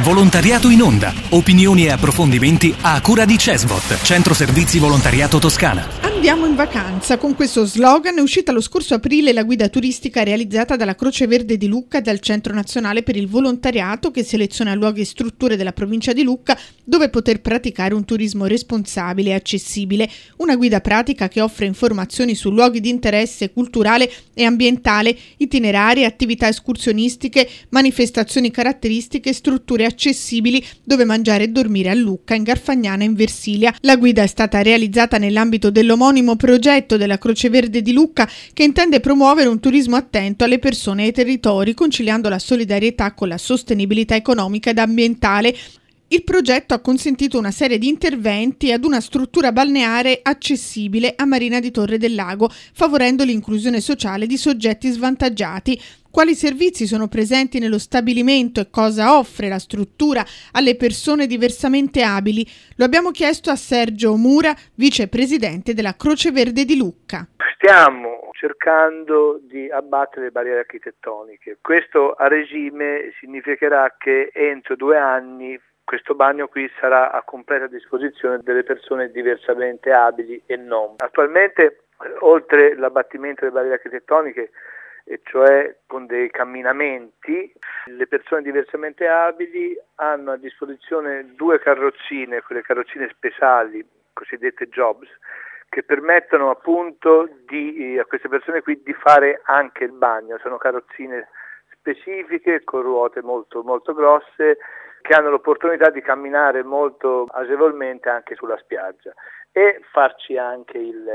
Volontariato in onda. Opinioni e approfondimenti a cura di CESVOT, Centro Servizi Volontariato Toscana. Andiamo in vacanza. Con questo slogan è uscita lo scorso aprile la guida turistica realizzata dalla Croce Verde di Lucca e dal Centro Nazionale per il Volontariato, che seleziona luoghi e strutture della provincia di Lucca dove poter praticare un turismo responsabile e accessibile. Una guida pratica che offre informazioni su luoghi di interesse culturale e ambientale, itinerari, attività escursionistiche, manifestazioni caratteristiche, strutture accessibili dove mangiare e dormire a Lucca, in Garfagnana e in Versilia. La guida è stata realizzata nell'ambito dell'omonimo progetto della Croce Verde di Lucca, che intende promuovere un turismo attento alle persone e ai territori, conciliando la solidarietà con la sostenibilità economica ed ambientale. Il progetto ha consentito una serie di interventi ad una struttura balneare accessibile a Marina di Torre del Lago, favorendo l'inclusione sociale di soggetti svantaggiati. Quali servizi sono presenti nello stabilimento e cosa offre la struttura alle persone diversamente abili? Lo abbiamo chiesto a Sergio Mura, vicepresidente della Croce Verde di Lucca. Stiamo cercando di abbattere le barriere architettoniche. Questo a regime significherà che entro 2 anni questo bagno qui sarà a completa disposizione delle persone diversamente abili e non. Attualmente, oltre l'abbattimento delle barriere architettoniche, e cioè con dei camminamenti, le persone diversamente abili hanno a disposizione 2 carrozzine, quelle carrozzine speciali, cosiddette jobs, che permettono appunto a queste persone qui di fare anche il bagno. Sono carrozzine specifiche con ruote molto, molto grosse, che hanno l'opportunità di camminare molto agevolmente anche sulla spiaggia e farci anche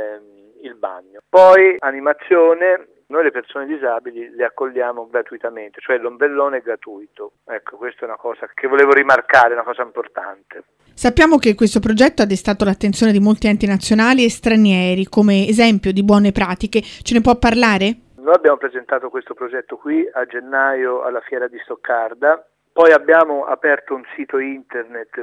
il bagno. Poi animazione. Noi le persone disabili le accogliamo gratuitamente, cioè l'ombrellone è gratuito. Ecco, questa è una cosa che volevo rimarcare, una cosa importante. Sappiamo che questo progetto ha destato l'attenzione di molti enti nazionali e stranieri come esempio di buone pratiche. Ce ne può parlare? Noi abbiamo presentato questo progetto qui a gennaio alla Fiera di Stoccarda. Poi abbiamo aperto un sito internet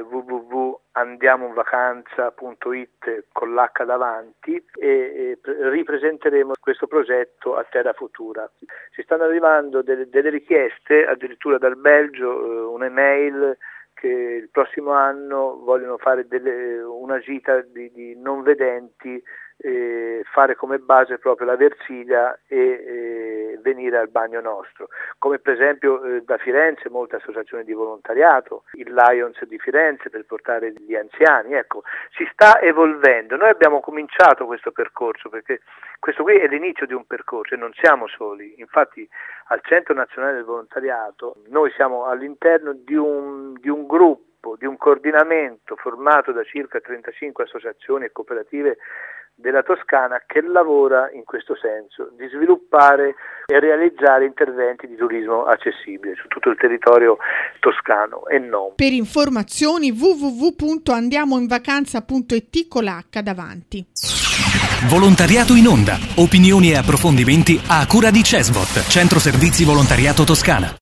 www.andiamoinvacanza.it con l'H davanti e ripresenteremo questo progetto a Terra Futura. Ci stanno arrivando delle richieste, addirittura dal Belgio, un'email che il prossimo anno vogliono fare una gita di non vedenti, fare come base proprio la Versilia e venire al bagno nostro, come per esempio da Firenze molte associazioni di volontariato, il Lions di Firenze per portare gli anziani. Ecco, si sta evolvendo. Noi abbiamo cominciato questo percorso perché questo qui è l'inizio di un percorso e non siamo soli. Infatti al Centro Nazionale del Volontariato noi siamo all'interno di un gruppo, di un coordinamento formato da circa 35 associazioni e cooperative della Toscana che lavora in questo senso, di sviluppare e realizzare interventi di turismo accessibile su tutto il territorio toscano e non. Per informazioni www.andiamoinvacanza.it con l'H davanti. Volontariato in onda. Opinioni e approfondimenti a cura di CESVOT, Centro Servizi Volontariato Toscana.